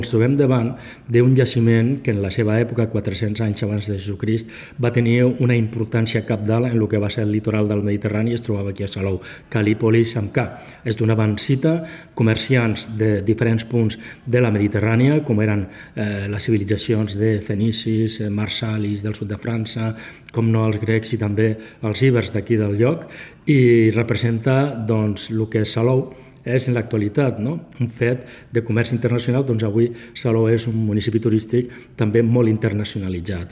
Ens trobem davant d'un jaciment que en la seva època, 400 anys abans de Jesucrist, va tenir una importància cabdal en el que va ser el litoral del Mediterrani. Es trobava aquí a Salou, Cal·lípolis amb K. Es donaven cita comerciants de diferents punts de la Mediterrània, com eren les civilitzacions de fenicis, marsalis del sud de França, com no els grecs i també els ibers d'aquí del lloc, i representa doncs, el que Salou és en l'actualitat, no? Un fet de comerç internacional. Doncs avui Salou és un municipi turístic també molt internacionalitzat.